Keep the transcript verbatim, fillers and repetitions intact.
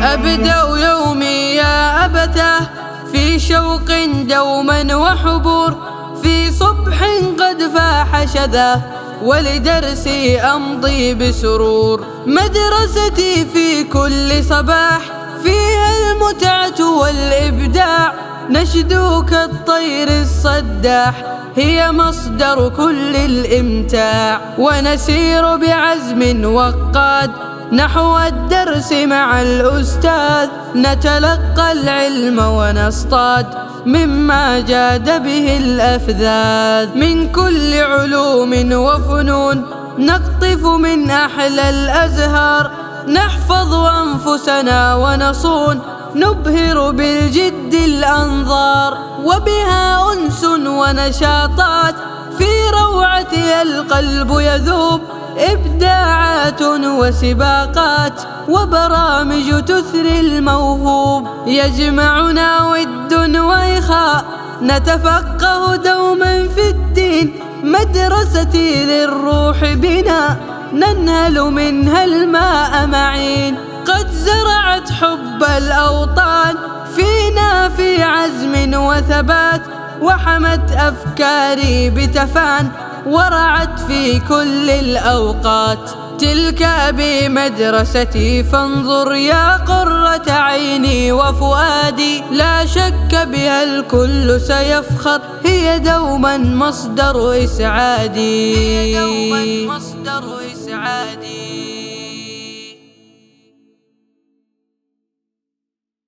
أبدأ يومي يا أبتاه في شوق دوما وحبور، في صبح قد فاح شذاه ولدرسي أمضي بسرور. مدرستي في كل صباح فيها المتعة والإبداع، نشدو كالطير الصداح هي مصدر كل الإمتاع. ونسير بعزم وقاد نحو الدرس مع الأستاذ، نتلقى العلم ونصطاد مما جاد به الأفذاذ. من كل علوم وفنون نقطف من أحلى الأزهار، نحفظ أنفسنا ونصون نبهر بالجد الأنظار. وبها أنس ونشاطات في روعتها القلب يذوب، إبداعات وسباقات وبرامج تثري الموهوب. يجمعنا ود وإخاء نتفقه دوما في الدين، مدرستي للروح بنا ننهل منها الماء معين. قد زرعت حب الأوطان فينا في عزم وثبات، وحمت أفكاري بتفان ورعت في كل الأوقات. تلك أبي مدرستي فانظر يا قرة عيني وفؤادي، لا شك بها الكل سيفخر هي دوما مصدر إسعادي. هي دوما مصدر إسعادي.